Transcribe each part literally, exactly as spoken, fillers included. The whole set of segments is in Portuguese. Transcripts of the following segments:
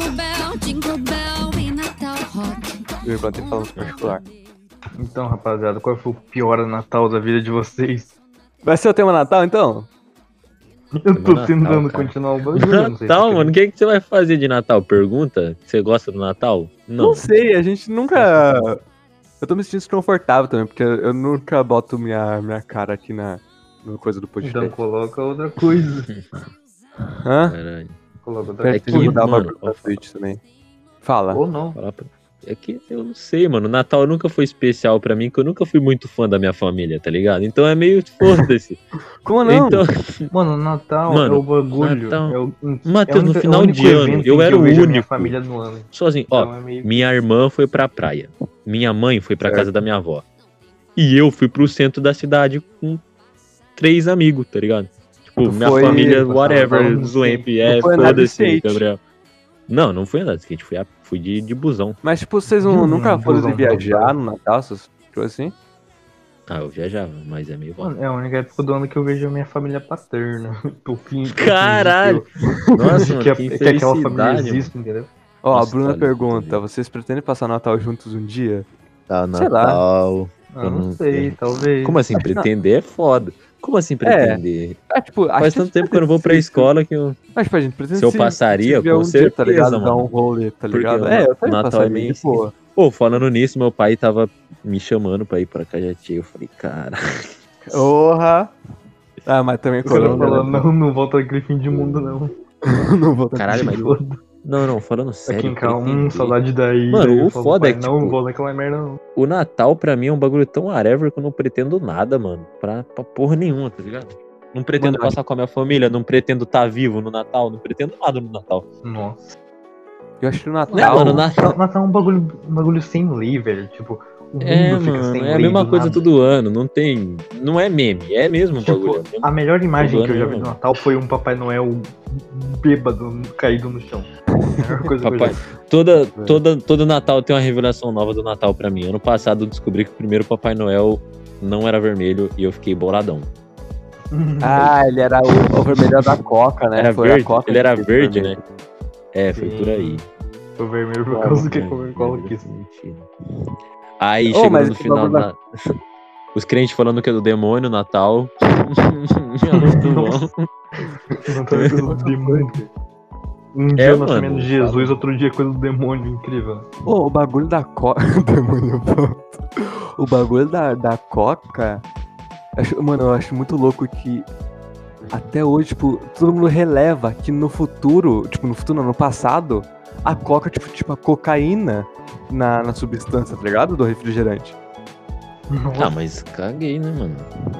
Eu ia ter falando particular. Então, rapaziada, qual foi o pior Natal da vida de vocês? Vai ser o tema Natal, então? Eu tô Natal, tentando cara. continuar o bagulho. eu não sei Natal, se mano, o que, que você vai fazer de Natal? Pergunta? Você gosta do Natal? Não. Não. sei, a gente nunca... Eu tô me sentindo desconfortável também, porque eu nunca boto minha, minha cara aqui na, na coisa do podcast. Então coloca outra coisa. Hã? Caralho. Coloca outra Pera, É tem que que, mudar o mano, bagulho da Twitch também. Fala. Ou não. Falar pra... É que eu não sei, mano. Natal nunca foi especial pra mim, porque eu nunca fui muito fã da minha família, tá ligado? Então é meio foda-se. Como não? Então, Mano, Natal Mano, é o bagulho. Natal- É o, Matheus, é o no único- final é o único de ano, evento eu em que era o vejo a minha único. família no ano. sozinho. Ó, Então é meio... minha irmã foi pra praia. Minha mãe foi pra Certo. casa da minha avó. E eu fui pro centro da cidade com três amigos, tá ligado? Tipo, Tu minha foi- família, Você whatever, tava no zoemp, skate. é, Tu foi andar de foda-se, skate. Gabriel. Não, não fui andar de skate, fui, a- fui de, de busão. Mas, tipo, vocês não, Hum, nunca foram busão, de viajar busão. no Natal, essas coisas assim? Ah, eu viajava, mas é meio bom. Mano, é a única época do ano que eu vejo a minha família paterna. O fim, o fim Caralho! de que eu- Nossa, de mano, que, a- que que aquela família infelicidade, existe, entendeu? Ó, Nossa, a Bruna olha, pergunta, tudo. vocês pretendem passar Natal juntos um dia? Tá, Sei lá. Natal. Ah, Eu não não- sei, talvez. Como assim, pretender é foda. Como assim pretender? É, tipo, acho Faz que tanto tempo que eu não vou pra se- escola que eu... Mas, tipo, a gente pretende Se eu se- passaria, se ver com um dia, tá certeza, ligado? mano. Dar um rolê, tá Porque ligado? o É, eu também Natal é passaria, meio de boa. Pô, falando nisso, meu pai tava me chamando pra ir pra Cajati. Eu falei, cara... Porra! Ah, mas também O cara corona, falou, né? não, não volta aquele fim de mundo, não. Não vou Caralho, mas... Foda. Não, não, falando Aqui sério. em casa, hum, pretender. saudade daí. Mano, daí eu o falo, foda é pai, que, não, tipo, volta aquela merda, não. O Natal, pra mim, é um bagulho tão whatever que eu não pretendo nada, mano. Pra, pra porra nenhuma, tá ligado? Não pretendo Mano, passar com a minha família, não pretendo estar vivo no Natal, não pretendo nada no Natal. Nossa. Eu acho que o Natal... Né, mano, na- Natal, Natal é um bagulho, um bagulho sem lei, velho. Tipo, o mundo É, fica mano, sem é a lei mesma do coisa nada. todo ano, não tem... Não é meme, é mesmo o bagulho. Tipo, é mesmo- a melhor imagem todo que eu já ano, vi do mano. Natal foi um Papai Noel bêbado, caído no chão. A melhor coisa que eu Papai, já vi. toda, toda, todo Natal tem uma revelação nova do Natal pra mim. Ano passado eu descobri que o primeiro Papai Noel não era vermelho e eu fiquei boladão. Ah, ele era o, o vermelho da Coca, né? Era Foi a verde, Coca ele era que fez verde, vermelho. né? É, foi Sim. por aí. Foi vermelho por Ah, causa que É, a Coca-Cola vermelho quis. foi mentira. Aí, Ô, chegando mas no esse final bagulho da... Os crentes falando que é do demônio, Natal. É muito bom. Não tá coisa do demônio. Um dia É, o nascimento mano, de Jesus, outro dia coisa do demônio, incrível. Pô, o bagulho da Coca... Demônio, pronto. O bagulho da, da Coca... Acho, mano, eu acho muito louco que... Até hoje, tipo, todo mundo releva que no futuro... Tipo, no futuro não, no passado... A Coca, tipo, tipo a cocaína na, na substância, tá ligado? Do refrigerante. Nossa, Ah, mas caguei, né, mano?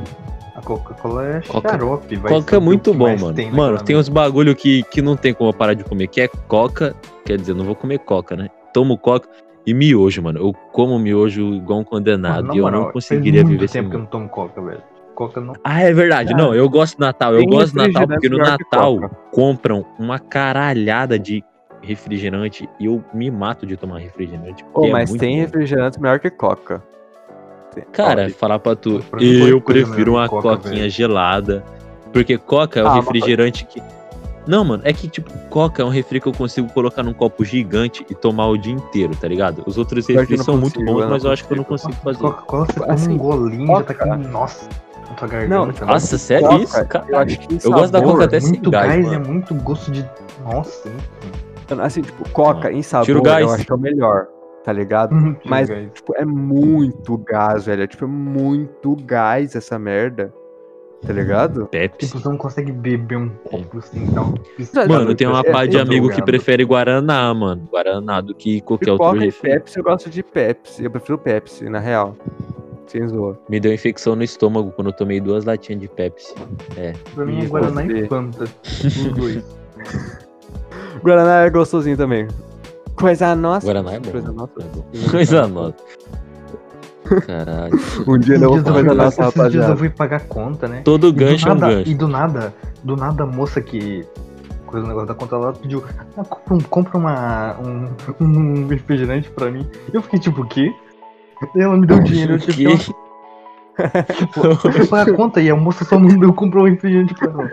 a Coca-Cola é Coca- xarope, vai Coca ser é o muito que bom, mais mano. tem Mano, naquela tem uns bagulho que, que não tem como eu parar de comer, que é coca. Quer dizer, eu não vou comer coca, né? Tomo coca e miojo, mano. Eu como miojo igual um condenado Mano, na e eu moral, não conseguiria faz muito viver sem tempo que eu mundo. não tomo Coca, velho. Coca não... Ah, é verdade. Não, eu gosto do Natal. Eu Tem gosto do Natal refrigerante porque no melhor que Natal Coca. compram uma caralhada de refrigerante e eu me mato de tomar refrigerante. Pô, porque é mas muito tem bom. refrigerante melhor que Coca. Tem- Cara, Ó, falar pra tu, Pra mim, eu coisa prefiro melhor uma que Coca, coquinha velho. gelada. Porque coca é um Ah, mas- refrigerante que. Não, mano, é que tipo, coca é um refri que eu consigo colocar num copo gigante e tomar o dia inteiro, tá ligado? Os outros Pior que eu refris não são muito consigo, bons, eu não mas eu acho que eu não consigo. consigo fazer. Coca-Cola, você toma Assim, um golinho, já tá Coca- aqui, nossa, na tua garganta. Não, né? Nossa, sério Coca, isso? Cara, eu acho que eu gosto da sabor, Coca até sem muito gás, gás, é mano. muito gosto de... Nossa, hein? Assim, tipo, Coca em sabor, Tira o gás. eu acho que é o melhor, tá ligado? Muito Mas, gás. tipo, é muito gás, velho. É, tipo, é muito gás essa merda. Tá ligado? Pepsi. Tipo, você não consegue beber um copo assim, então... Mano, tem uma é, pá de eu amigo que drogado. prefere Guaraná, mano. Guaraná do que qualquer De outro Coca e refri. Pepsi, eu gosto de Pepsi. Eu prefiro Pepsi, na real. Sem zoa. Me deu infecção no estômago quando eu tomei duas latinhas de Pepsi. É. Pra mim é E Guaraná você? e Fanta. Os dois. Guaraná é gostosinho também. Coisa nossa. Guaraná é bom. Coisa nossa. É bom. Coisa nossa. Caralho. Um dia eu vou Esses dias eu coisa fui- nossa, esses dias eu rapaziada. fui pagar conta, né? Todo E do gancho é um nada- gancho. E do nada, do nada a moça que... Coisa do negócio da conta lá pediu, ah, compra, um- compra uma, um, um refrigerante pra mim. Eu fiquei tipo, o quê? Daí ela me deu dinheiro, eu O tive quê? que... Tipo, eu fui pagar a conta e a moça só mandou comprar um refrigerante pra ela.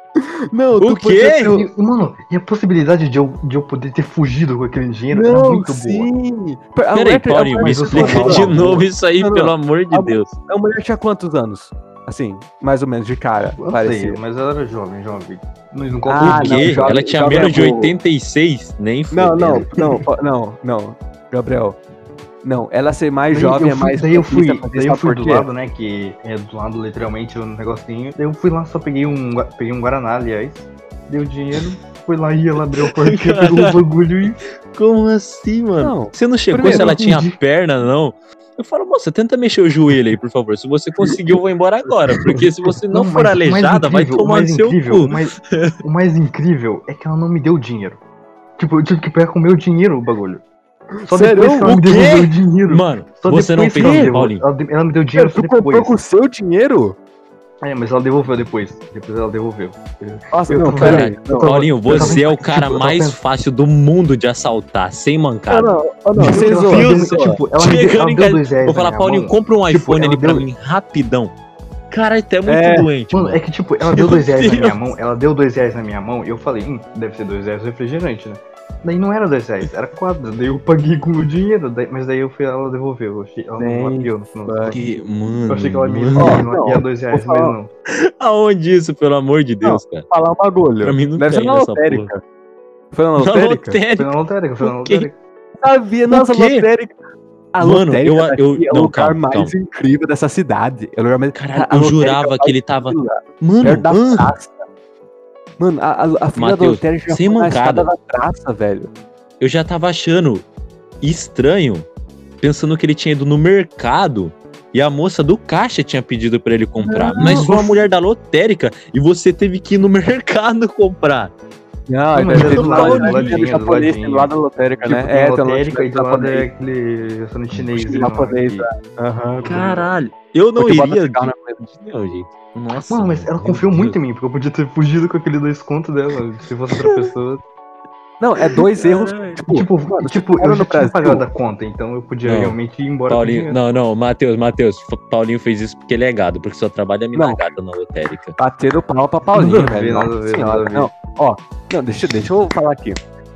Não, O tu quê? podia ter o- E, mano, e a possibilidade de eu, de eu poder ter fugido com aquele dinheiro era Não, muito boa. sim. A Peraí, mulher- a Paulinho, me mulher- mas eu sou explica mal, de amor. novo isso aí, Não, não. pelo amor de A- Deus. A mulher tinha quantos anos? Assim, mais ou menos, de cara, Eu sei, parecia. mas ela era jovem, jovem. Mas não Ah, conta O não, quê? jovem- Ela tinha jovem menos de é burro. oitenta e seis? Nem Não, não, fudendo. não, ó, não, não, Gabriel. Não, ela ser mais Daí jovem eu é fui- mais Daí eu fui, propícia pra daí eu sabe fui por do quê? lado, né? Que é do lado, literalmente, o negocinho. Daí eu fui lá, só peguei um, gua- peguei um Guaraná, aliás. Dei o dinheiro, fui lá e ela abriu a portinha, pegou o bagulho e. Como assim, mano? Não. Você não checou Primeiro, se ela eu tinha entendi. perna, não? Eu falo, moça, tenta mexer o joelho aí, por favor. Se você conseguir, eu vou embora agora. Porque se você não, for mas o mais aleijada, vai incrível, o tomar no mais seu incrível, cu. O mais, o mais incrível é que ela não me deu dinheiro. Tipo, eu tive que pegar com o meu dinheiro o bagulho. Só Sério? depois que ela O me quê? devolveu o dinheiro. Mano, Só você não depois que fez ela, isso, devolveu, Paulinho. ela, de- ela me deu dinheiro só Tu comprou depois. com o seu dinheiro? É, mas ela devolveu depois. Depois ela devolveu. Nossa, Eu não, tô- peraí. eu Não, tô- Paulinho, eu tava- você é o tipo, cara eu tava mais pensando- fácil do mundo de assaltar, sem não, mancada. não, oh, não, Tipo, vocês ela zoam, deu- vocês zoam. tipo, ela me deu, Chegando ela em deu casa, dois reais vou na falar, minha Paulinho, mão. compra um Tipo, iPhone ela ali pra deu- mim, rapidão. Caralho, tu é muito É. doente, Mano, mano. é que tipo, ela deu dois reais na Deus. minha mão, ela deu dois reais na minha mão e eu falei, hum, deve ser dois reais refrigerante, né? Daí não era dois reais, era quatro. Daí eu paguei com o dinheiro, daí- mas daí eu fui, ela devolveu. Eu achei, ela Nem não bateu no final. das vai. contas. Que, mano, Eu achei que ela me ia mano. Ó, ia não, ia dois reais, vou mas falar- não. Aonde isso, pelo amor de Deus, cara? Falar um bagulho. Pra mim não Deve ser tem na nessa lotérica. Foi na Na lotérica? Foi lotérica. na lotérica, foi na O quê? lotérica. Sabia, nossa, O quê? lotérica. A Mano, lotérica eu- daqui eu- é o não, lugar calma, mais calma. incrível dessa cidade. É o lugar mais... Caralho, a eu lotérica jurava vai que ele tava. lá, Mano, perto da ah, praça. Mano, a, a, a fila da Mateus, lotérica já sem foi na mancada. escada da praça, velho. eu já tava achando estranho, pensando que ele tinha ido no mercado e a moça do caixa tinha pedido pra ele comprar. Não. Mas sou a mulher da lotérica e você teve que ir no mercado comprar. Não, Não, mas mas tem é do do lado, lado, do do ladinho, ladinho, do japonês, tem ladinho. do lado da lotérica, Tipo, né? tem a tem lotérica e do lado é japonês. aquele restaurante chinês. né, Japonês, mano, que- Aham. Caralho, eu não Porque bota iria. cigarro na de- Não, gente. Nossa. Mano, mas ela meu confiou Deus. muito em mim, porque eu podia ter fugido com aquele dois contos dela, se fosse outra pessoa. Não, é dois erros. Caralho. Tipo, Tipo, mano, tipo você eu mora já no tinha Brasil. pagado a conta, então eu podia Não. realmente ir embora com Paulinho, dinheiro. não, não, Matheus, Matheus, F- Paulinho fez isso porque ele é gado, porque só trabalha mina Não. gata na lotérica. bateram palma pra Paulinho, Nada a ver, velho. nada a Nossa ver, senhora. nada a ver. Não, ó, não, deixa, deixa eu falar aqui.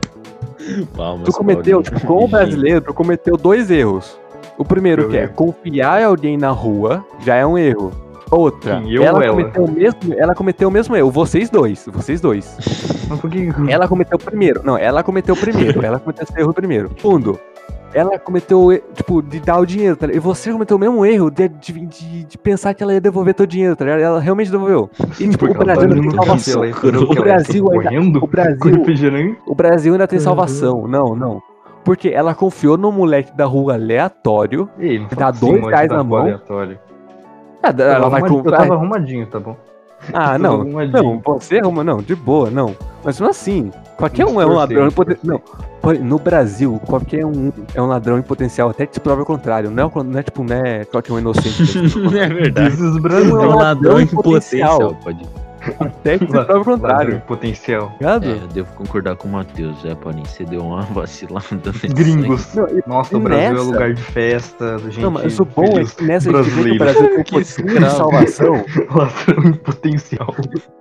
Palmas, Tu cometeu, Paulinho. tipo, como brasileiro, tu cometeu dois erros. O primeiro Eu que é erro. confiar em alguém na rua, já é um erro. Outra, Quem, eu ela, ou ela? cometeu o mesmo, ela cometeu o mesmo erro. Vocês dois, vocês dois. Mas por que. Ela cometeu primeiro. Não, ela cometeu primeiro. Ela cometeu esse erro primeiro. Segundo, ela cometeu, o e- tipo, de dar o dinheiro, tá ligado? E você cometeu o mesmo erro de, de, de, de pensar que ela ia devolver teu dinheiro, tá ligado? Ela realmente devolveu. E, tipo, o Porque ela Brasil tá ainda indo tem no salvação. café, ela entrou, O que ela Brasil entrou ainda- correndo O com Brasil, refrigerante. o Brasil ainda tem Uhum. salvação. Não, não. Porque ela confiou no moleque da rua aleatório. Ei, não Dá fala assim, dois moleque reais da na rua mão. aleatório. Ah, Eu tava ela vai arrumadinho, Eu comprar. tava arrumadinho, tá bom? Ah, eu não. tava arrumadinho. Não, você arruma, não, de boa, não. Mas não assim. Qualquer um é um Esforcei, ladrão em poten- esforcei. Não. Por- No Brasil, qualquer um é um ladrão em potencial, até que se prova o contrário. Não é, não é tipo, não é qualquer um inocente. É verdade. This is É Brasil. um um ladrão ladrão em em potencial. potencial, pode. Até que se prova o Ladrão contrário. em potencial. Ligado? É, eu devo concordar com o Matheus, é, Paulinho, você deu uma vacilada nessa aí. Gringos. Não, e- Nossa, e o Brasil é nessa- lugar de festa, gente. Não, mas o bom é feliz, que nessa a gente vê que o brasileiro. Brasil tem Que potencial de escravo. salvação. Ladrão em potencial.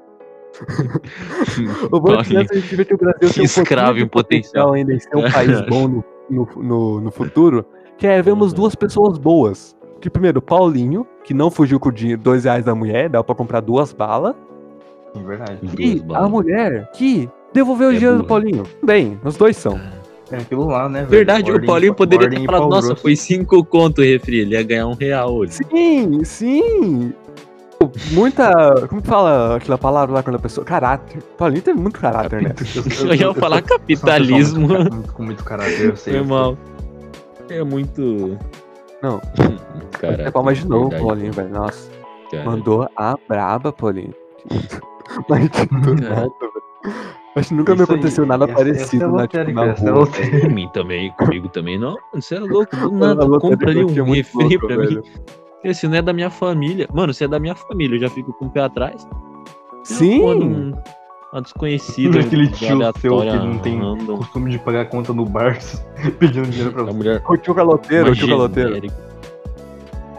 O bom é que Paulinho, nessa a gente vê que o Brasil tem um pouquinho escravo de em potencial. ainda em ser um país bom no, no, no, no futuro, que é vemos duas pessoas boas. Que primeiro, Paulinho, que não fugiu com o dinheiro, dois reais da mulher, dá pra comprar duas balas. Sim, verdade. Duas E a balas. mulher que devolveu o É dinheiro do burra. Paulinho. Bem, os dois são. É aquilo lá, né, velho? Verdade, Ordem- o Paulinho poderia ordem ter e falado, pau nossa, grosso. foi cinco conto o refri, ele ia ganhar um real hoje. Sim, sim. Pô, Muita. Como que fala aquela palavra lá quando a pessoa. Caráter. Paulinho teve muito caráter, né? Eu ia falar capitalismo. Sou uma pessoa muito- Com muito caráter, eu sei. Foi eu sei. mal. É muito. Não. Cara, É palmas de novo, verdade, Paulinho, velho. Nossa. cara. Mandou a braba, Paulinho. Mas de do Cara. nada, velho. Acho que nunca me Isso aí, aconteceu nada essa- parecido essa é na, tipo, lotérica, na essa é rua. lotérica. Comigo também, comigo também não. Você é louco, do A nada. lotérica Compra ali aqui é um muito refri louca, pra velho. mim. Esse não é da minha família. Mano, se é da minha família, eu já fico com o pé atrás. Sim. Pô, num- Uma desconhecida. Aquele tio seu aleatória, que não tem random, costume de pagar a conta no bar pedindo dinheiro pra a você. mulher O tio caloteiro, o tio caloteiro. genérica.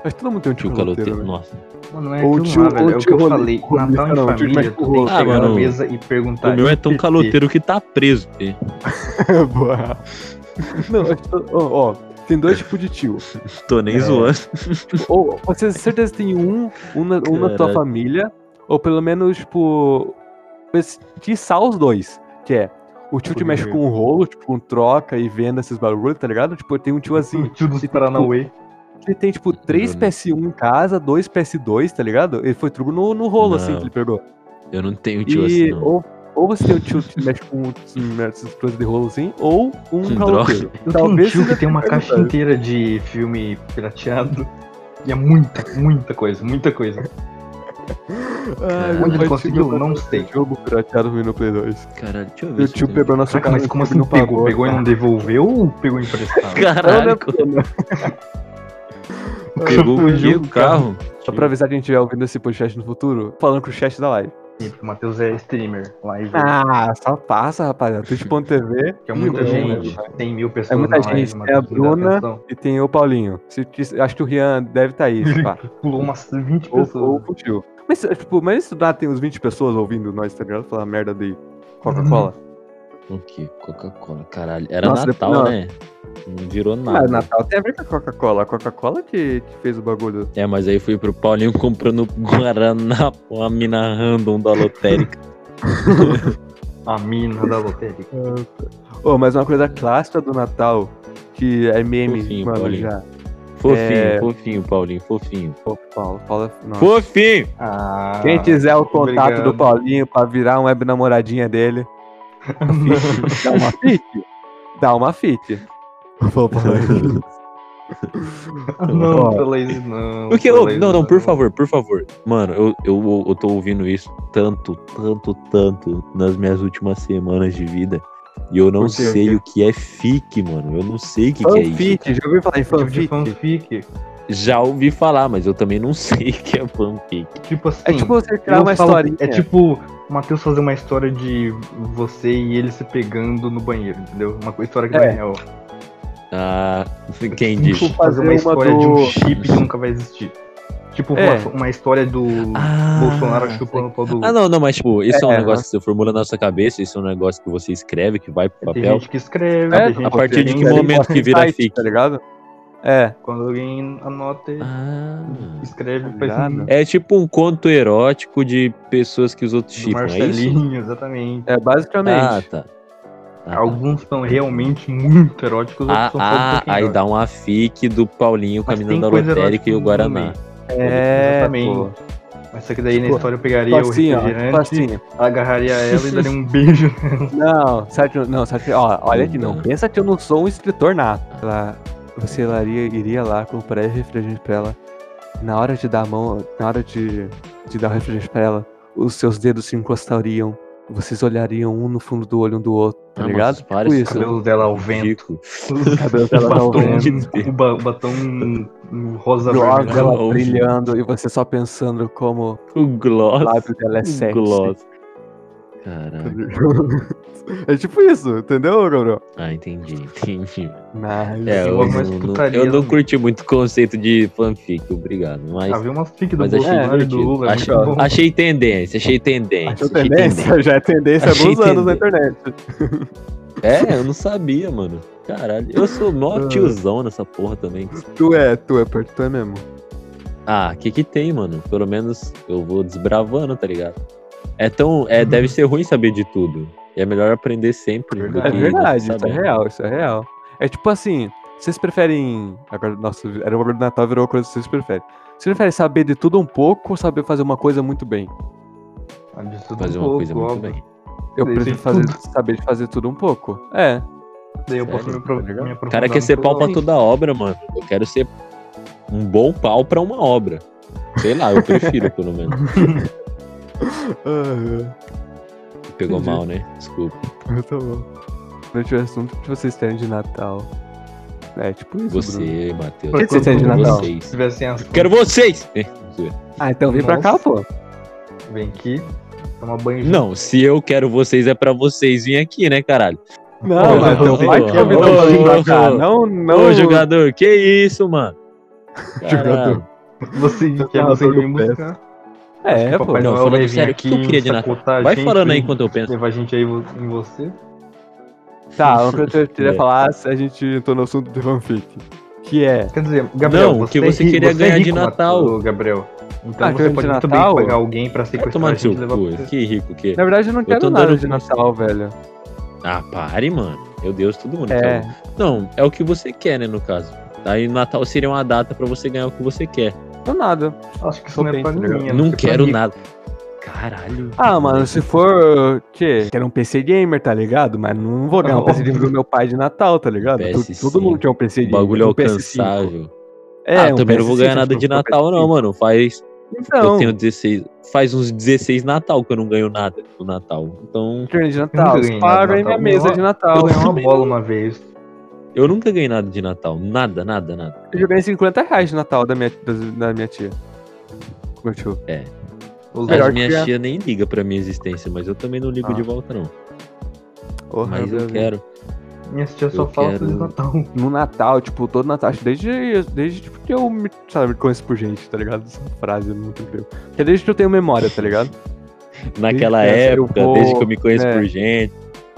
Mas todo mundo tem um Tio tio caloteiro, caloteiro, né? nossa. Mano, não é Ou aquilo tio- lá, velho. ou É o que tio eu rolê- falei. rolê- Natal em não, tio família, mais tu tem que Ah, chegar na mano, mesa e perguntar. O meu é tão "I P T?" caloteiro que tá preso. fi. Boa. Não, acho que- ó, ó, tem dois tipos de tio. Tô nem É. zoando. Ou você certeza tem um, um, na, um na tua Caralho. família, ou pelo menos, tipo, tiçar os dois. Que é o tio que Pode mexe ver. com rolo, tipo, com troca e venda esses bagulho, tá ligado? Tipo, tem um tio assim, O tio dos tem, Paranauê. ele tem, tipo, três Eu não- P S um em casa, dois P S dois, tá ligado? Ele foi tudo no, no rolo, assim, Não. que ele pegou. Eu não tenho tio E assim, não. ou, ou você tem um tio que mexe com essas coisas de rolo assim, ou um Com caloteiro. Eu tenho um Talvez tio seja que tem uma caixa perguntar. inteira de filme pirateado. E é muita, muita coisa, muita coisa. Ai, Onde ele meu conseguiu? tio Não sei. Jogo pirateado no Play dois. Caralho, deixa eu ver. Meu se tio tem. pegou nosso Caraca, carro mas como e assim não pegou? pagou, Pegou e cara. não devolveu ou pegou emprestado? Caralho, pegou o Fugiu quê? o O carro? Só pra avisar quem estiver ouvindo esse podcast no futuro, falando com o chat da live. O Matheus é streamer, live. Ah, só passa, rapaziada. twitch ponto t v. Que é muita Ih, gente, mano. tem mil pessoas É muita na live, gente. Matheus, Tem a me dá Bruna atenção. e tem o Paulinho. Se, se- acho que o Rian deve estar aí, pá. Pulou umas vinte Ou, pessoas. ou o tio. Mas, tipo, mas isso dá, tem uns vinte pessoas ouvindo nós, tá ligado? Falar merda de Coca-Cola. O que? Coca-Cola, caralho. Era Nossa, Natal, não. né? Não virou Mas nada. Natal tem a ver com a Coca-Cola. A Coca-Cola que, que fez o bagulho. É, mas aí fui pro Paulinho comprando Guaraná, uma mina random da lotérica. A mina da lotérica. Ô, mas uma coisa clássica do Natal, que é meme, Fofinho, mano, Paulinho. já. Fofinho, É. fofinho, Paulinho, fofinho. Pô, Paulo, Paulo é... Nossa. Fofinho! Ah, Quem quiser o contato obrigado. do Paulinho pra virar um web namoradinha dele, dá uma fit. Dá uma fit. Vou falar isso. Não, Ó. fala isso não. Porque, fala ô, isso não, não, por favor, por favor. Mano, eu, eu, eu tô ouvindo isso tanto, tanto, tanto nas minhas últimas semanas de vida. E eu não Por quê? sei o que é fic, mano. Eu não sei o que, que é isso. Fanfic, já ouviu falar em Tipo de fanfic? fanfic. Já ouvi falar, mas eu também não sei o que é fanfic. Tipo assim. É tipo você criar eu uma falo- historinha. É tipo o Matheus fazer uma história de você e ele se pegando no banheiro, entendeu? Uma história que É. não é real. Ah, quem Tipo, disse? Fazer fazer uma uma história do- de um chip que nunca vai existir. Tipo, É. uma, uma história do Ah, Bolsonaro chupando o pau do. Ah, não, não, mas tipo, isso é, um É, negócio que você formula na sua cabeça, isso é um negócio que você escreve, que vai pro Tem papel. gente que escreve, É, tem gente a partir que de que tem- momento posta que em vira site, fic? Tá ligado? É. Quando alguém anota, e Ah. escreve, Tá faz ligado? um, É tipo um conto erótico de pessoas que os outros do chipam, é isso? Marcelinho, exatamente. É basicamente. Ah, tá. Ah, tá. Alguns são realmente muito eróticos, outros Ah, são só um ah, pouquinho aí eróticos. dá uma fic do Paulinho Mas caminhando tem da coisa lotérica e o erótica no Guaraná. meio. É, Exatamente. pô. Mas só que daí na Tipo, história eu pegaria Tipo o assim, ó. Tipo refrigerante, assim. agarraria ela e daria um beijo. Não, sabe, não, sabe, ó, olha aqui, não Não. pensa que eu não sou um escritor nato. Ela, você iria, iria lá, compraria refrigerante pra ela. Na hora de dar a mão, na hora de, de dar o refrigerante pra ela, os seus dedos se encostariam. Vocês olhariam um no fundo do olho um do outro, tá Ah, ligado? mas para Tipo esse O isso. cabelo dela ao vento. ridículo. O cabelo O dela ao batom, vento. o ba- o batom um rosa O gloss vermelho. dela Ao brilhando e você só pensando como O o gloss. lábio dela é O sexy. gloss. Caralho. É tipo isso, entendeu, Gabriel? Ah, entendi, entendi. Nice. É, eu, Logo mais não, putaria eu não no curti muito o conceito de fanfic, obrigado. Mas, Havia umas fic do mas achei Bolsonaro e do divertido. Lula, é achei, muito bom. achei tendência, achei tendência. Achou achei tendência? Já é tendência há Achei alguns anos na tendência. internet. É, eu não sabia, mano. Caralho, eu sou mó Ah. tiozão nessa porra também. Tu é, tu é, perto, tu é mesmo. Ah, que que tem, mano? Pelo menos eu vou desbravando, tá ligado? É tão. É, deve ser ruim saber de tudo. E é melhor aprender sempre. do É É que verdade, isso saber. é real, isso é real. É tipo assim, vocês preferem. Agora, nossa, era o bagulho do Natal, virou uma coisa que vocês preferem. Vocês preferem saber de tudo um pouco ou saber fazer uma coisa muito bem? Ah, de tudo Fazer um uma pouco, coisa muito óbvio. bem. Eu Sei, prefiro sei fazer, tudo. saber de fazer tudo um pouco. É. Daí eu posso Sério? me, pro... Tá ligado? me O aprofundar cara quer no ser pau pra assunto. toda obra, mano. Eu quero ser um bom pau pra uma obra. Sei lá, eu prefiro, pelo menos. Ah, Pegou Entendi. mal, né? Desculpa. é, tá bom. Durante o assunto que vocês têm de Natal. É, tipo isso, Bruno. Você, Matheus. O que vocês têm de Quando Natal? Se Vocês. tivessem as... Quero vocês! É, zoeira. Ah, então vem pra cá, Nossa. pô. Vem aqui, toma banho. Não, se eu quero vocês, é pra vocês virem aqui, né, caralho? Não, Ô, mas ô, teu pai ô, que convidou ô, pra vir pra ô, cá. ô. Não, não. Ô, jogador, que isso, mano? Jogador. Caralho. Você quer você me buscar? É, que pô. Papai Não, Noel falando vai vir sério, o que aqui eu queria de Natal? sacotar a Vai gente, falando aí e enquanto eu penso. levar a gente aí vo- em você? Tá, uma coisa que eu queria É. falar, se a gente entrou no assunto do fanfic. Que é. Quer dizer, Gabriel, Não, o você que você é ri- queria você é ganhar de rico, Natal. Matheus, Gabriel. Então Ah, você ganhar de pode muito Natal? bem pagar alguém pra Vai sequestrar tomar a no seu gente e levar cu. pra você. Que rico que é. Na verdade, eu não quero tô nada andando de com isso. Natal, velho. Ah, pare, mano. Meu Deus, todo mundo É. quer. Não, é o que você quer, né, no caso. Aí Natal seria uma data pra você ganhar o que você quer. Não nada. Acho que isso Tô não é bem, pra tá ligado? ninguém. Não sei pra quero rico. nada. Caralho. Ah, mano, se for. Que? Quero um P C gamer, tá ligado? Mas não vou ganhar um P C gamer do meu pai de Natal, tá ligado? P S Tu- Todo mundo cinco. quer um P C O gamer. bagulho é um P S cinco. alcançável. É, ah, um também não vou P S cinco, ganhar acho nada que de não foi Natal, não, P S cinco. mano. Faz. Então, Eu tenho dezesseis. Faz uns dezesseis Natal que eu não ganho nada do Natal. Então, de Eu nunca Natal. ganhei nada Para de aí minha Natal. mesa de Eu Natal. ganhei uma também bola não. uma vez. eu nunca ganhei nada de Natal. Nada, nada, nada. Eu já ganhei cinquenta reais de Natal da minha, da, da minha tia. Meu tio. Os Melhor Mas que minha a- tia nem liga pra minha existência, mas eu também não ligo Ah. de volta, não. Porra, Mas eu meu Deus. quero. Minha tia só Eu fala quero- Feliz Natal. No Natal, tipo, todo Natal, acho que desde, desde tipo, que eu me, sabe, me conheço por gente, tá ligado? Essa frase é muito incrível. Porque desde que eu tenho memória, tá ligado? Naquela Desde criança eu época, vou- desde que eu me conheço é. por gente.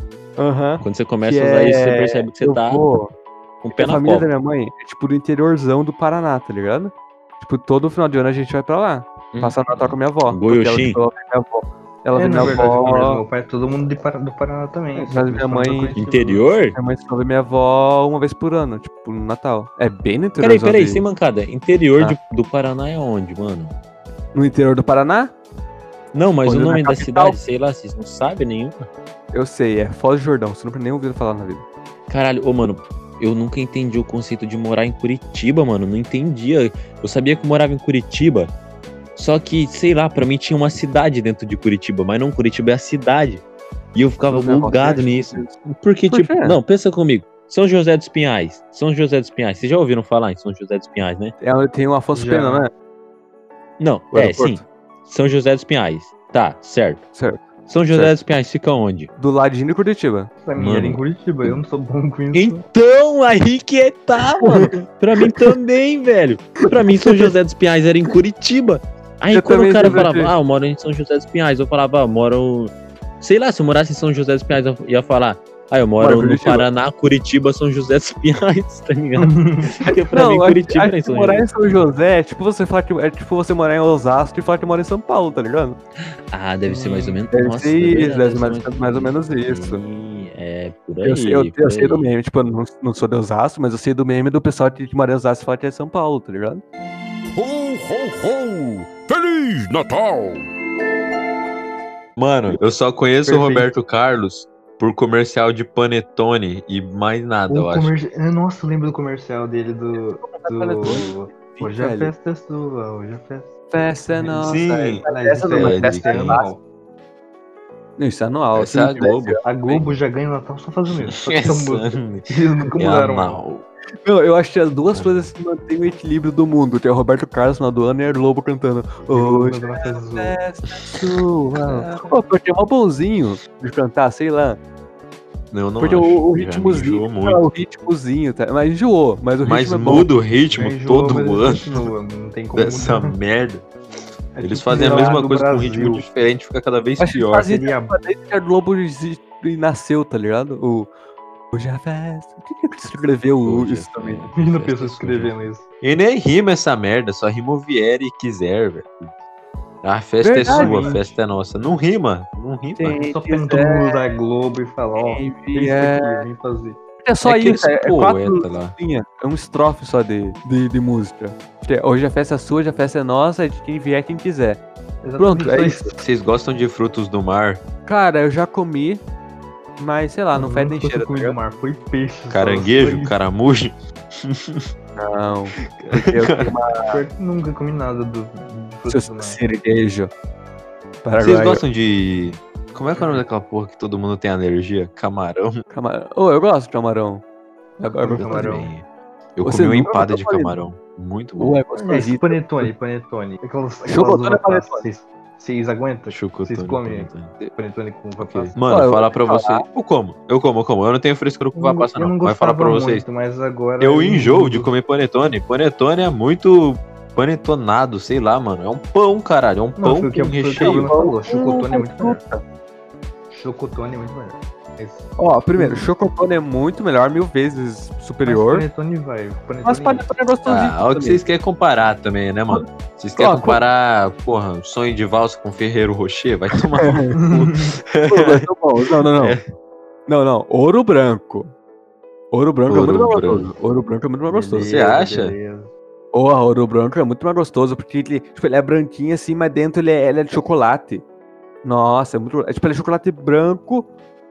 Aham. Quando você começa Que a usar isso, você é- percebe que você eu tá vou- com o pé A na família da cova. minha mãe é tipo do interiorzão do Paraná, tá ligado? Tipo, todo final de ano a gente vai pra lá. Hum. Passar o Natal com a minha avó. porque Goiuxim? Ela, tipo, ela vê minha avó. Ela É, vê na minha verdade, avó. mesmo, meu pai é todo mundo de Par- do Paraná também. Mas só que minha eles falam mãe- da Curitiba. Interior? Minha mãe só vê minha avó uma vez por ano, tipo, no Natal. É bem no interior. Peraí, peraí, sem mancada. Interior de- do Paraná é onde, mano? No interior do Paraná? Não, mas Onde o na nome da capital? cidade, sei lá, vocês não sabem nenhum. Eu sei, é Foz do Jordão. Você nunca nem ouviu falar na vida. Caralho, ô, mano, eu nunca entendi o conceito de morar em Curitiba, mano. Não entendia. Eu sabia que eu morava em Curitiba. Só que, sei lá, pra mim tinha uma cidade dentro de Curitiba, mas não, Curitiba é a cidade. E eu ficava Não, bugado não, nisso. Porque, Por tipo, quê? não, pensa comigo. São José dos Pinhais. São José dos Pinhais. Vocês já ouviram falar em São José dos Pinhais, né? É onde tem o Afonso Já. Pena, né? Não, O é, aeroporto? sim. São José dos Pinhais. Tá, certo. Certo. São José Certo. dos Pinhais fica onde? Do ladinho de Curitiba. Pra mim Mano. era em Curitiba, eu não sou bom com isso. Então, aí que tá, mano. Pra mim também, velho. Pra mim, São José dos Pinhais era em Curitiba. Aí Eu quando também o cara sempre falava, achei. ah, eu moro em São José dos Pinhais, eu falava, ah, eu moro. Sei lá, se eu morasse em São José dos Pinhais, eu ia falar, ah, eu moro Mora em no Curitiba. Paraná, Curitiba, São José dos Pinhais, tá ligado? Porque pra mim, acho- Curitiba acho era em que São morar José. em São José é tipo você falar que é tipo você morar em Osasco e falar que mora em São Paulo, tá ligado? Ah, deve ser mais ou menos. Deve Nossa, ser é isso, verdade, deve ser mais- mais- mais ou menos isso. Sim, é, por aí. Eu, sei- eu, por eu sei do aí. meme, tipo, eu não, não sou de Osasco, mas eu sei do meme do pessoal que mora em Osasco e fala que é São Paulo, tá ligado? Ho, ho, ho! Feliz Natal! Mano, eu só conheço Perfeito. o Roberto Carlos por comercial de Panetone e mais nada, eu O acho. comerci... é, Nossa, eu lembro do comercial dele do. do... Hoje a Velho. festa é sua, hoje a festa. Festa é nossa. Sim, Essa não, é, mas de essa é quem? anual. Não, isso é anual. Essa é a se não tivesse- Globo. A Globo já ganha o Natal só fazendo isso. Só que essa música. Essa Eles nunca é mudaram. anual. Não, eu acho que as duas coisas que mantêm o equilíbrio do mundo, que é o Roberto Carlos no final do ano e a Lobo cantando Hoje Hoje a festa é sua. festa sua. Pô, porque é mó bonzinho de cantar, sei lá. Eu não Porque acho, o, o já me ritmozinho, enjoou ah, muito. o ritmozinho, tá? Mas enjoou, mas o Mas ritmo é bom. muda o ritmo Enjoa, todo mas ano continua, não tem como dessa mudar. merda. É Eles tipo fazem a lá mesma do coisa com um Brasil. ritmo diferente, fica cada vez Acho que pior. fazia Seria- tempo desde que a Globo existe e nasceu, tá ligado? O Hoje é a festa. Quem que escreveu Hoje isso é também? festa. Imagina a Festa pessoa suja. escrevendo isso. E nem rima essa merda, só rima o vier e quiser, velho. A festa Verdade. é sua, a festa é nossa. Não rima, não rima. Quem Só pega todo quiser, mundo da Globo e fala, ó, quem tem isso vier. aqui, vem fazer. É só É que isso, é, esse é quatro poeta lá. linhas, é um estrofe só de, de, de música. Que é, hoje a festa é sua, hoje a festa é nossa, é de quem vier, quem quiser. Pronto, é isso. Vocês gostam de frutos do mar? Cara, eu já comi, mas sei lá, não fede nem cheira. Tá comida do ligado? mar, foi peixe. só, Caranguejo, só caramujo? Não, porque eu tenho uma isso. Pior que nunca comi nada do, de frutos do seu mar. cerejo. Vocês Paraguaio. gostam de... Como é que é o nome daquela porra que todo mundo tem alergia? Camarão? Camarão. Oh, eu gosto de camarão. Agora Eu eu camarão. também. Eu Você comi uma nunca empada comeu de panetone? camarão. Muito bom. Ué, É, gostosito. panetone, panetone. Aquelas, aquelas Chocotone uvas é panetone. passas, Vocês, vocês aguentam? Chocotone, Vocês comem panetone. panetone com uva Ok. passa? Mano, Ó, eu falar vou pra falar. você. Eu como, eu como, eu como. Eu não tenho frescura com uva Eu passa, eu não. não Vai falar pra gostava vocês. muito, mas agora... Eu enjoo de comer panetone. Panetone é muito panetonado, sei lá, mano. É um pão, caralho. É um pão Não, foi o que com foi o que a recheio. Bruna falou. Chocotone é Hum, muito melhor. fruta. Chocotone é muito melhor. Esse- Ó, primeiro, chocotone é muito melhor, mil vezes superior. Mas panetone vai. Panetone Mas panetone é gostosinho. Ah, olha o que também. vocês querem comparar também, né, mano? Vocês querem Ó, comparar, porra, Sonho de Valsa com Ferreiro Rocher? Vai tomar no cu. Pô, mas tá bom. Não, não, não. É. Não, não. Ouro branco. Ouro branco Ouro é muito mais branco. gostoso. Ouro branco é muito mais gostoso. Você acha? beleza. Porra, ouro branco é muito mais gostoso, porque ele, tipo, ele é branquinho assim, mas dentro ele é, ele é de chocolate. Nossa, é muito. É, tipo, ele é chocolate branco.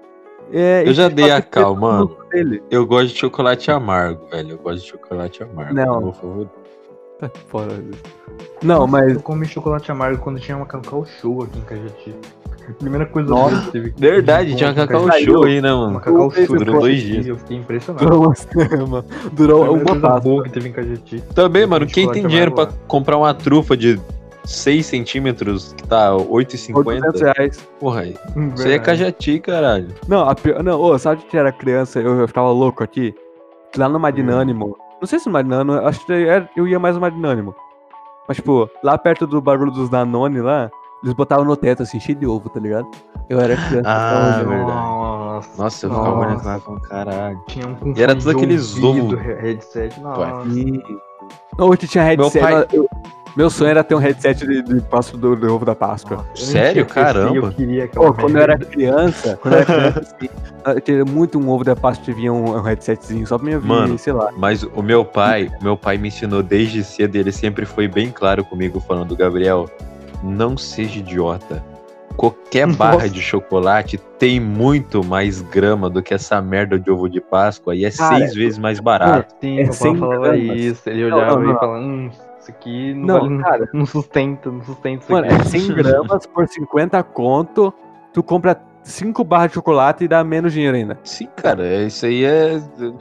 É, Eu e já tem dei a chocolate cal, preto mano. no dele. Eu gosto de chocolate amargo, velho. Eu gosto de chocolate amargo. Não. Meu favorito. Tá fora disso. Não, Nossa, mas. Eu comi chocolate amargo quando tinha uma Cacau Show aqui em Cajati. Primeira coisa Nossa, que teve. Verdade, tinha uma Cacau Cacau Show. Show aí, né, mano? Uma Cacau Durou Show dois aqui, dias. Eu fiquei impressionado. Durou uma semana. Durou Primeira uma coisa Páscoa. boa que teve em Cajati. Também, mano, Chocolate quem tem dinheiro pra amargo comprar uma trufa de seis centímetros, que tá oito e Por duzentos cinquenta? reais. Porra, aí. lá. Isso aí é Cajati, caralho. Não, a pior, não, ô, sabe que era criança, eu, eu ficava louco aqui? Que lá no Magnânimo, não sei se no Magnânimo, acho que era- eu ia mais no Magnânimo. Mas, tipo, lá perto do bagulho dos Danone lá, eles botavam no teto, assim, cheio de ovo, tá ligado? Eu era criança. Ah, eu ficava olhando. verdade. Nossa, Nossa, eu ficava olhando nossa. lá com caralho. Tinha um com E era fone tudo de aqueles ouvido, ovo. he- headset. Nossa. E... Não, hoje tinha headset. Meu pai- eu- meu sonho era ter um headset de, de Páscoa do, do ovo da Páscoa. Nossa, eu nem Sério? tinha P C, Caramba. Eu queria aquela Pô, quando eu era merda. criança, quando eu era criança, assim, eu queria muito um ovo da Páscoa que vinha um, um headsetzinho, só pra mim ouvir, Mano. sei lá. Mas o meu pai, o meu pai me ensinou desde cedo, ele sempre foi bem claro comigo, falando, Gabriel, não seja idiota. Qualquer barra Nossa. de chocolate tem muito mais grama do que essa merda de ovo de Páscoa e é Cara, seis vezes mais barato. Sim, É meu pai cem falava gramas. isso. Ele Não, olhava não, não. e falava, hum, isso aqui não, Não, vale, cara. não sustenta, não sustenta isso Mano, aqui. é cem gramas por cinquenta conto, tu compra cinco barras de chocolate e dá menos dinheiro ainda. Sim, cara, é- isso aí é.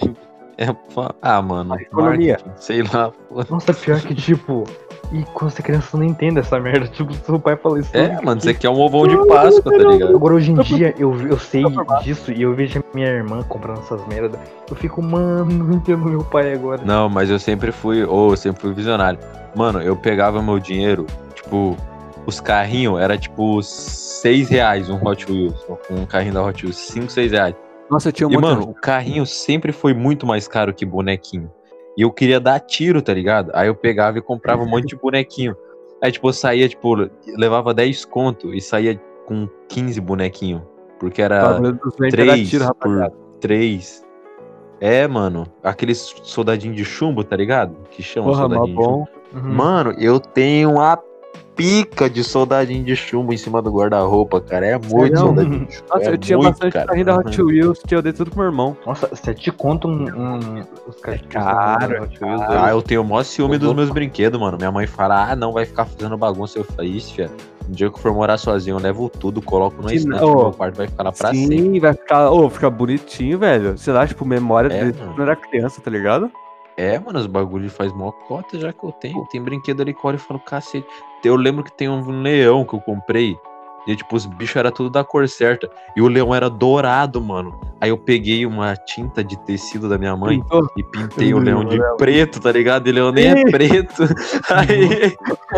é ah, mano, economia. marketing, sei lá. pô. Nossa, pior que, tipo, e quando você é criança você não entende essa merda. Tipo, seu pai fala isso. É, tudo mano, que- você quer um ovão de Páscoa, tá ligado? Agora, hoje em dia, eu, eu sei disso e eu vejo a minha irmã comprando essas merda. Eu fico, mano, não entendo meu pai agora. Não, mas eu sempre fui, ou eu sempre fui visionário. Mano, eu pegava meu dinheiro, tipo, os carrinhos era tipo seis reais um Hot Wheels, um carrinho da Hot Wheels, cinco, seis reais. Nossa, eu tinha um E, monte mano, o carrinho sempre foi muito mais caro que bonequinho. E eu queria dar tiro, tá ligado? Aí eu pegava e comprava um monte de bonequinho. Aí, tipo, eu saía, tipo, levava dez conto e saía com quinze bonequinhos. Porque era três tiro, por rapaziada. três. É, mano, aqueles soldadinhos de chumbo, tá ligado? Que chama Porra, mó soldadinho de chumbo. bom. Uhum. Mano, eu tenho uma pica de soldadinho de chumbo em cima do guarda-roupa, cara. É muito Sério? soldadinho de chumbo. Nossa, é eu tinha muito, bastante cara. carrinho da Hot Wheels que eu dei tudo pro meu irmão. Nossa, sete conto um, um, os caras que caro, usam Hot Wheels, Ah, velho. eu tenho o maior ciúme Eu dos vou- meus brinquedos, mano. Minha mãe fala, ah, não vai ficar fazendo bagunça. Eu falei, isso, fia. Um dia que eu for morar sozinho, eu levo tudo, coloco no Sim, estante ô, do meu quarto, vai ficar lá pra Sim, sempre. vai ficar, ô, fica bonitinho, velho. Sei lá, tipo, memória É, de mano. quando eu era criança, tá ligado? É, mano, os bagulhos faz mó cota já que eu tenho. Tem brinquedo ali que eu olho e falo, cacete. Eu lembro que tem um leão que eu comprei. E, tipo, os bichos eram tudo da cor certa. E o leão era dourado, mano. Aí eu peguei uma tinta de tecido da minha mãe Pintou? e pintei o Hum, leão de leão. preto, tá ligado? E o leão nem é Ih. preto. Aí,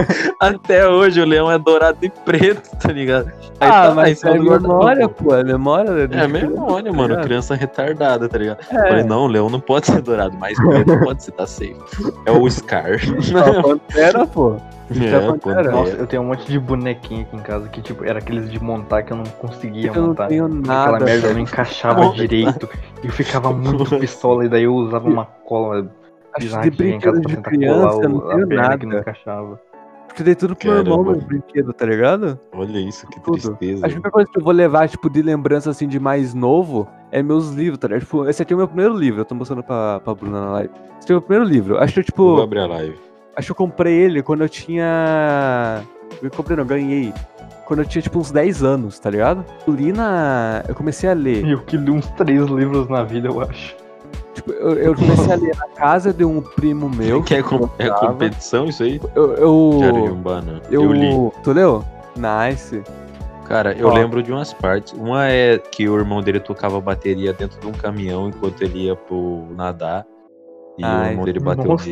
até hoje o leão é dourado e preto, tá ligado? Aí Ah, tá lá em mas cima é do guarda-roupa. memória, pô. É memória. de É criança, memória, tá mano. ligado? Criança retardada, tá ligado? É. Falei, não, o leão não pode ser dourado, mas preto pode ser, tá safe. É o Scar. A Pantera, pô. É, Pantera. Pantera. Nossa, eu tenho um monte de bonequinho aqui em casa que, tipo, era aqueles de montar que eu não conseguia Eu não montar. tenho Aquela nada. merda não velho. encaixava Não. direito. E eu ficava muito pistola, e daí eu usava uma cola Acho bizarra que aqui em casa brinquedo pra de tentar criança, colar eu não o, tenho a perna que não nada. encaixava. Porque eu dei tudo pro meu irmão, Caramba. meus brinquedos, tá ligado? Olha isso, que Tudo. tristeza. A única coisa que eu vou levar, tipo, de lembrança, assim, de mais novo, é meus livros, tá ligado? Tipo, esse aqui é o meu primeiro livro, eu tô mostrando pra, pra Bruna na live. Esse aqui é o meu primeiro livro. Acho que, eu, Eu tipo, vou abrir a live. acho que eu comprei ele quando eu tinha... Eu comprei, não, ganhei. Quando eu tinha, tipo, uns dez anos, tá ligado? Eu li na... Eu comecei a ler. E eu que li uns três livros na vida, eu acho. Tipo, eu, eu comecei a ler na casa de um primo meu. Que é, com- é gostava. competição isso aí? Eu... eu... Jariumbana. Eu, Eu li. Tu leu? Nice. Cara, eu Ó. lembro de umas partes. Uma é que o irmão dele tocava bateria dentro de um caminhão enquanto ele ia pro nadar. E Ai, o irmão dele bateu nossa. nele.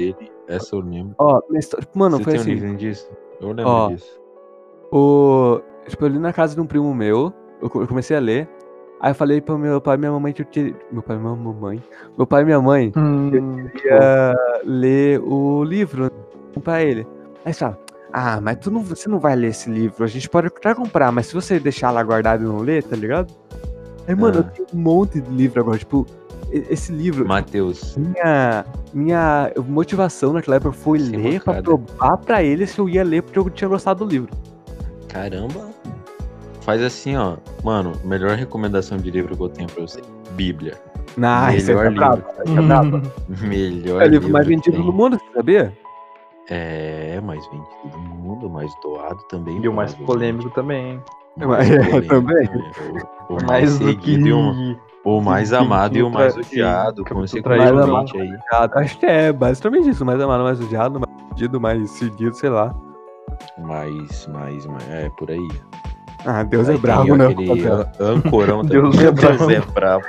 Essa eu lembro. Ó, minha história- mano, Você foi tem um assim. livrinho disso? Eu lembro Ó. disso. O... Tipo, eu li na casa de um primo meu, eu co- eu comecei a ler. Aí eu falei pro meu pai e minha mamãe que eu tinha. Meu pai e minha mamãe. Meu pai e minha mãe Hum, ia ler o livro pra ele. Aí você fala, ah, mas tu não, você não vai ler esse livro. A gente pode até comprar, mas se você deixar lá guardado e não ler, tá ligado? Aí, mano, Ah. eu tenho um monte de livro agora. Tipo, e- esse livro. Matheus. Minha, minha motivação naquela época foi Sem ler pra mancada. provar pra ele se eu ia ler porque eu tinha gostado do livro. Caramba. Faz assim, ó. Mano, melhor recomendação de livro que eu tenho pra você. Bíblia. Nah, isso aí Melhor tá livro. brabo, isso é brabo. Melhor É o livro mais que vendido tem. do mundo, você sabia? É, mais vendido do mundo, mais doado também. E o mais provavelmente. polêmico também. O mais É, polêmico também. O, o mais, Mais do que. seguido e o, o mais Sim, amado que e o mais tra- odiado, sim, consequentemente aí. Acho que é basicamente isso, mais amado, mais odiado, mais vendido, mais seguido, sei lá. Mais, mais, mais, é por aí. Ah, Deus Aí é tem bravo, né? aquele an- ancorão Deus também. é bravo. Deus é bravo.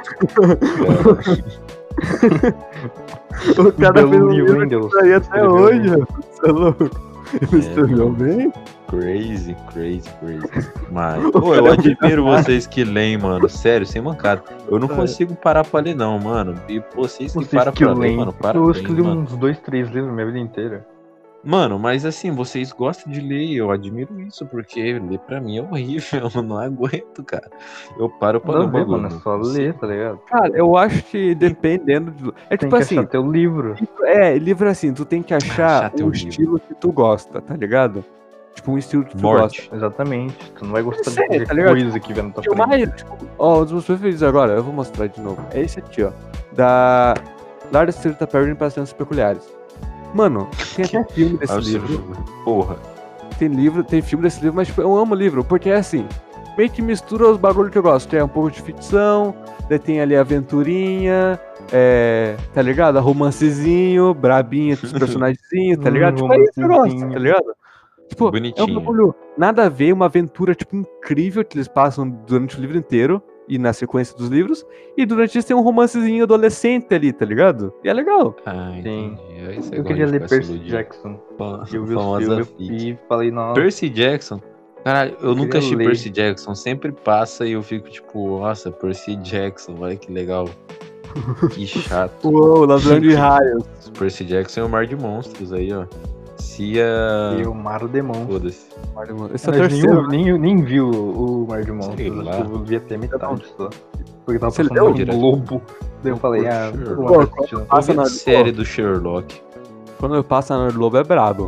O cara Belo fez um livro, livro hein, Deus? que tá aí até Escreveu hoje, bem. mano. Você é louco. Ele escreveu bem? Crazy, crazy, crazy. Mas, pô, eu admiro vocês que leem, mano. Sério, sem mancada. Eu não É. consigo parar pra ler, não, mano. E vocês que Vocês param que pra ler, leem. mano, Eu parabéns, acho que li mano. uns dois, três livros minha vida inteira. Mano, mas assim, vocês gostam de ler, eu admiro isso, porque ler pra mim é horrível, eu não aguento, cara. Eu paro pra ler Não o vê, bagulho. mano, é não só consigo. ler, tá ligado? Cara, eu acho que dependendo de... É Tem tipo que assim, achar teu livro. é, livro assim, tu tem que achar Achar teu um livro. estilo que tu gosta, tá ligado? Tipo, um estilo que tu Morte. Exatamente. Tu não vai gostar Sei, de qualquer tá ligado? coisa que vem na tua gosta. O frente. mais, tipo, ó, um dos meus preferidos agora, eu vou mostrar de novo. É esse aqui, ó. Da Lar da Senhorita Perrin para Crianças Peculiares. Mano, tem até filme desse Absurdo. livro. Porra. Tem livro, tem filme desse livro, mas tipo, eu amo o livro, porque é assim, meio que mistura os bagulhos que eu gosto. Tem um pouco de ficção, daí tem ali aventurinha, é, tá ligado? Romancezinho, brabinha, dos personagenzinhos, tá Hum, ligado? Tipo, é isso que eu gosto, romancezinho. tá ligado? Tipo, é um Bonitinho. bagulho, nada a ver, uma aventura, tipo, incrível que eles passam durante o livro inteiro e na sequência dos livros, e durante isso tem um romancezinho adolescente ali, tá ligado? E é legal. Ah, Sim. entendi. Aí você Eu gosta queria de ler ficar se Percy iludindo. Jackson. Fa- Eu vi os famosa filmes fit. e falei, nossa. Percy Jackson? Caralho, eu, Eu nunca queria assisti ler. Percy Jackson. Sempre passa e eu fico tipo, nossa, Percy Jackson, olha que legal. Que chato. Uou, ladrão de raios. Percy Jackson é o Mar de Monstros aí, ó. Cia. E o Mar de Monstros. Foda-se. Esse é o Eu terceiro. nem, nem, nem vi o, o Mar de Monstros. Sei Acho lá. que eu vi até metade só. Porque tava Você passando leu no direto? Globo. Daí eu falei, ah, Poxa. não Pô, vou assistir. não. Passa Eu vi a na- série do Sherlock. Quando eu passo na Globo é brabo.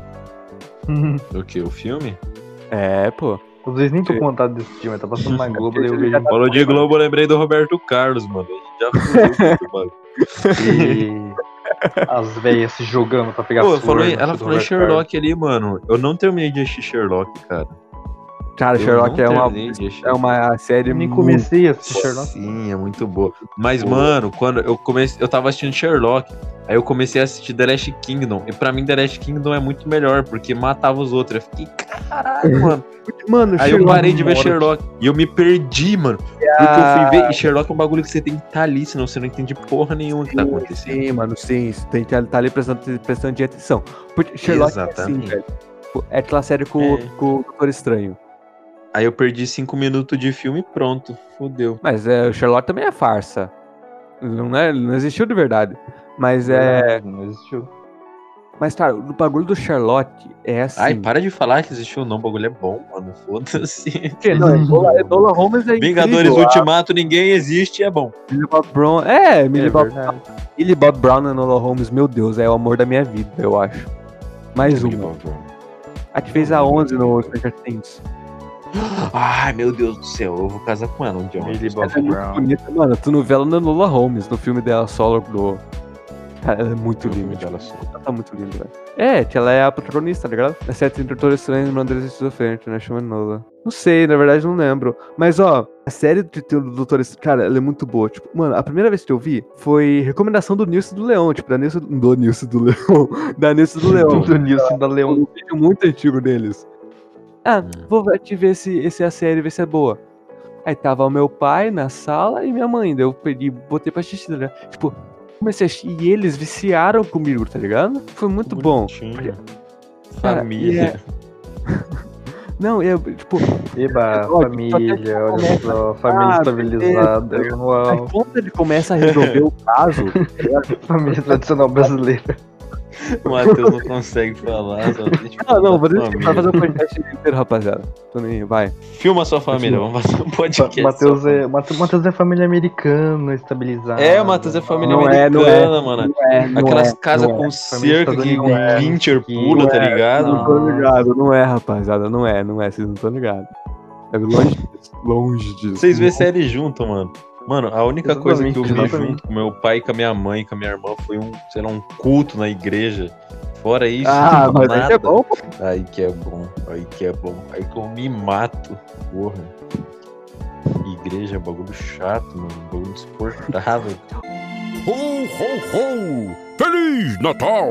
O que? O filme? É, pô. Às vezes nem tô com vontade de assistir, mas tá passando na Globo, daí eu vejo. Falou de Globo, eu lembrei do Roberto Carlos, mano. A gente já fudeu com o bagulho. E as velhas se jogando pra pegar Pô, flor falou em- no ela do falou em Roberto Sherlock ali, mano. Eu não terminei de assistir Sherlock, cara. Cara, Eu Sherlock não é uma, terminei de assistir. é uma série Carlos. Nem muito... comecei a assistir Sherlock. Sim, é muito boa. Mas, Pô. mano, quando eu comecei. Eu tava assistindo Sherlock. Aí eu comecei a assistir The Last Kingdom. E pra mim, The Last Kingdom é muito melhor, porque matava os outros. Eu fiquei, caralho, mano. Mano, Aí eu Sherlock... parei de ver Morte. Sherlock. E eu me perdi, mano. Porque eu fui ver. E Sherlock é um bagulho que você tem que estar ali, senão você não entende porra nenhuma que tá acontecendo. Sim, mano, sim. Você tem que estar ali prestando, prestando de atenção. Porque Sherlock é assim, Exatamente. velho. É aquela série com, É. com o Doutor Estranho. Aí eu perdi cinco minutos de filme e pronto. Fudeu. Mas é, o Sherlock também é farsa. Não, é, não existiu de verdade. Mas é. Não existiu. Mas, cara, o bagulho do Sherlock é assim. Ai, para de falar que existiu não. O bagulho é bom, mano. Foda-se. Porque, não, Enola, Enola Holmes é Vingadores incrível. Ultimato, ninguém existe é bom. A Millie Bob Brown. É, Millie É Bob, verdade. Millie Bob Brown e Enola Holmes, meu Deus, é o amor da minha vida, eu acho. Mais uma. A que fez a onze no Stranger Things. Ai, meu Deus do céu, eu vou casar com ela um dia. Millie Ela Bob é muito Brown. bonita, mano. Tu não vê ela na Enola Holmes, no filme dela solo do. Cara, ela é muito O filme linda. dela só. Ela tá muito linda, velho. É, que ela é a protagonista, tá ligado? É certo, Doutor Estranho, irmã dele esquizofrênico, né? Chama Enola. Não sei, na verdade não lembro. Mas, ó, a série de do Doutor Estranho, cara, ela é muito boa. Tipo, mano, a primeira vez que eu vi foi recomendação do Nilson do Leão. Tipo, da Nilson. Do Nilson do Leão. Da Nilson do Leão. Do Nilson da Leão. Um vídeo muito antigo deles. Ah, Hum. vou ver- te ver se, se a série vai ser boa. Aí tava o meu pai na sala e minha mãe. Daí eu peguei, botei pra assistir, né? Tipo, comecei a assistir e eles viciaram comigo, tá ligado? Foi muito bom. Bonitinho. Cara, Família. Não, é tipo. Eba, Ó, família, olha começa- só, família Ah, estabilizada, Aí uau, quando ele começa a resolver o caso, tá ligado? família tradicional brasileira. O Matheus não consegue falar. Só tem, tipo, Não, não, vou da deixar família. pra fazer o podcast inteiro, rapaziada. Tô nem, vai. Filma sua família, vamos fazer um podcast. Matheus só. é, Mate- Matheus é família americana, estabilizada. É, o Matheus é família Não é, não americana, mano. Não é, não Aquelas é, casas não é. com Família cerca que o estadunidense, pincher que- pula, não tá é, ligado? Não tô ligado, não é, rapaziada, não é, não é, vocês não estão ligados. É longe disso, longe disso. Vocês vê série junto, mano. Mano, a única coisa que eu vi Exatamente. junto com meu pai, com a minha mãe, com a minha irmã foi um, sei lá, um culto na igreja. Fora isso, Ah, mas aí nada. é bom, pô. Aí que é bom, aí que é bom. Aí que eu me mato, porra. Igreja é um bagulho chato, mano. Um bagulho insuportável. Ho, ho, ho! Feliz Natal!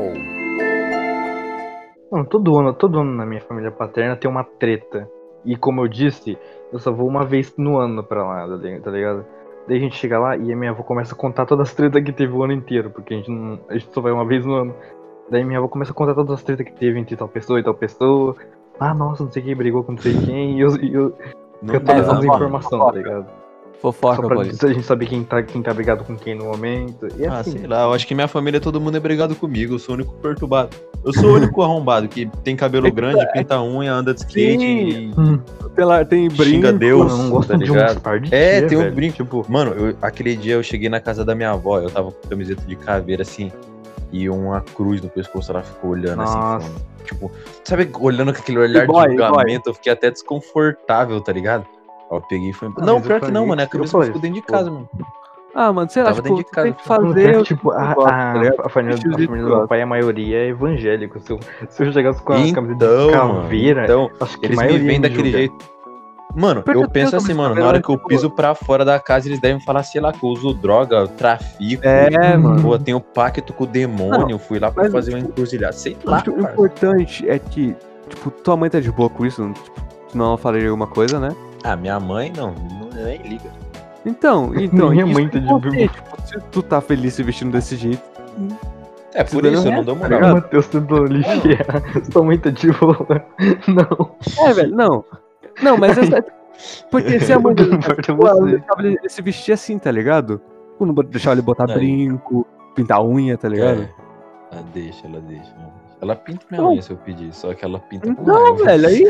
Mano, todo ano, todo ano na minha família paterna tem uma treta. E como eu disse, eu só vou uma vez no ano pra lá, tá li- tá ligado? Daí a gente chega lá e a minha avó começa a contar todas as tretas que teve o ano inteiro, porque a gente, não, a gente só vai uma vez no ano. Daí minha avó começa a contar todas as tretas que teve entre tal pessoa e tal pessoa. Ah, nossa, não sei quem brigou com não sei quem, e eu, e eu Não fica todas dá, essas mano. informações, tá ligado? Fofoca, Só pra Paulinho. a gente saber quem tá, quem tá brigado com quem no momento. E Ah, assim, sei lá, eu acho que minha família, todo mundo é brigado comigo. Eu sou o único perturbado. Eu sou o único arrombado que tem cabelo grande, pinta unha, anda de skate Sim. e. hum, Tem, lá, tem Xinga brinco. Deus. mano, eu não gosto tá de um ligado? par de É, tia, tem um velho. brinco. Tipo, Mano, eu- aquele dia eu cheguei na casa da minha avó, eu tava com camiseta de caveira assim, e uma cruz no pescoço, ela ficou olhando Nossa. assim, falando, tipo, sabe, olhando com aquele olhar Boy, de julgamento, eu fiquei até desconfortável, tá ligado? Aí eu peguei e fui. Ah, Não, mas eu pior que não, falei mano, a isso, camisa eu falei ficou dentro de isso, casa, mano. Ah, mano, sei lá, Tava tipo, dentro de tu tem casa. que Mano, fazer. pior o que, tipo, que a, tu gosta, a, tá ligado? a família, Deixa o a jeito família que do meu gosta. pai, a maioria é evangélico. Se eu, se eu chegasse com a camiseta de Então, caveira, mano, então, acho que a eles me maioria veem me daquele julga. jeito. Mano, Porque eu eu penso tenho assim, camisa mano, de na hora cabelo, que eu tipo- piso pra fora da casa, eles devem falar, sei lá, que eu uso droga, eu trafico. É, mano. Pô, eu tenho pacto com o demônio, fui lá pra mas, fazer uma tipo, encruzilhada. Sei lá, Acho que o parça. importante é que, tipo, tua mãe tá de boa com isso, não- tipo, senão ela falaria alguma coisa, né? Ah, minha mãe não, não nem liga. Então, então. Minha isso mãe é tá de importante, tipo, se tu tá feliz se vestindo desse jeito. É, por Você isso, eu não não é, dou tá moral. O ligado? Matheus tentou lixear. Sua mãe tá de boa. Não. É, velho, não. Não, mas essa. Porque se a mãe O que dele. importa é Tipo, ela você. deixava ele ele se vestir assim, tá ligado? Tipo, não deixava ele botar Aí. brinco, pintar unha, tá ligado? É, ela deixa, ela deixa. Ela pinta minha Não. unha se eu pedir, só que ela pinta com Não, raiva. velho, aí.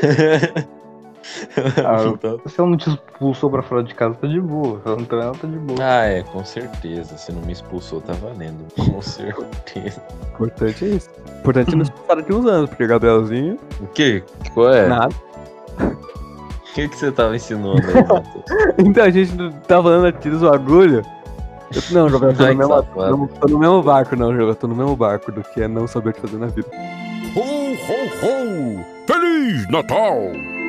Ah, Então- Se ela não te expulsou pra fora de casa, tá de boa. Se ela não tá, ela tá de boa. Ah, é, com certeza. Se não me expulsou, tá valendo. Com certeza. Importante é isso. Importante é não expulsar daqui uns anos, porque Gabrielzinho, O quê? Qual é? nada. O que, que você tava ensinando aí, Matheus? Então a gente não tá falando aqui dos bagulho. Eu, não, Gabriel, eu tô Ai, no, que mesmo, safado. tô, tô no mesmo barco, não, Gabriel. Eu tô no mesmo barco do que é não saber o que fazer na vida. Ho, ho, ho! Feliz Natal!